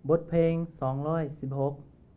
บทเพลง216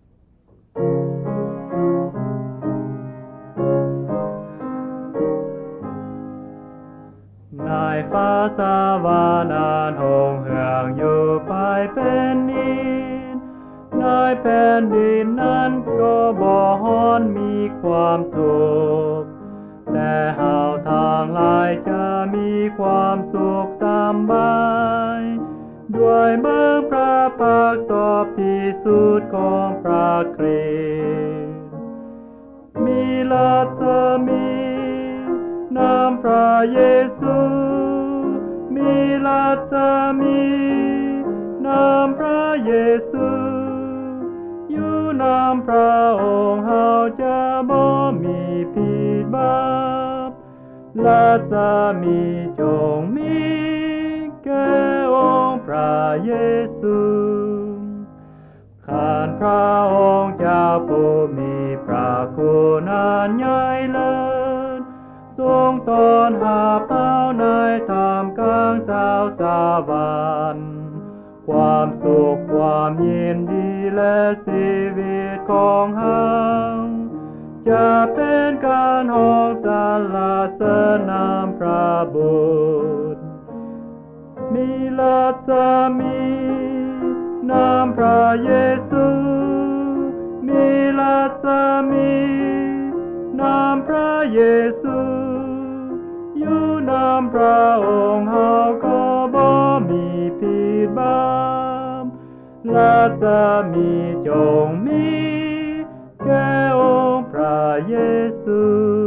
นายฟ้าสวรรค์อันหงเหืองอยู่ไปเป็นนินนายแผ่นดินนั้นก็บ่ฮ้อนมีความทุกข์แต่เฮาทางหลายจะมีความสุขสำบายด้วยเบิ่งพระพักตร์สอบพิสูจน์ของพระคริสต์มีรัศมีนามพระเยซูมีรัศมีนามพระเยซูอยู่นามพระองค์เฮาจะบ่มีผิดบาปรัศมีจงมีแก่องค์พระเยซูข้าพระองค์เจ้าผู้มีพระคุณอันใหญ่เลิศทรงต้อนรับเฮาในท่ามกลางชาวสวรรค์ความสุขความยินดีและชีวิตของเฮาจะเป็นการฮ้องสรรเสริญนามพระบุตรมีรัศมีนามพระเยซูมีรัศมีนามพระเยซูอยู่นามพระองค์เฮาก็บ่มีผิดบาปรัศมีจงมีแก่องค์พระเยซู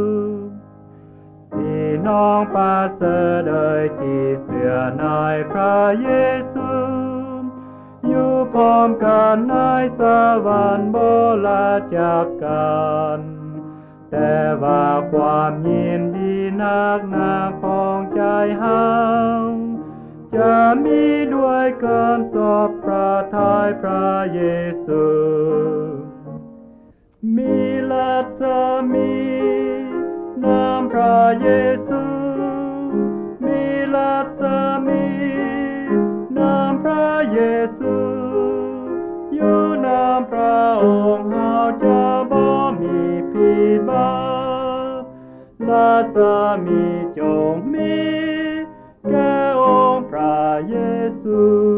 พี่น้องประเสริฐเอ่ยที่เชื่อในพระเยซูอยู่พร้อมกันในสวรรค์บ่ละจากกันแต่ว่าความยินดีนักหนาของใจเฮาจะมีด้วยการสอบพระทัยพระเยซูมีรัศมีนามพระเยซูมีรัศมีนามพระเยซูอยู่นามพระองค์เฮาจะบ่มีผิดบาปรัศมีจงมีแก่องค์พระเยซู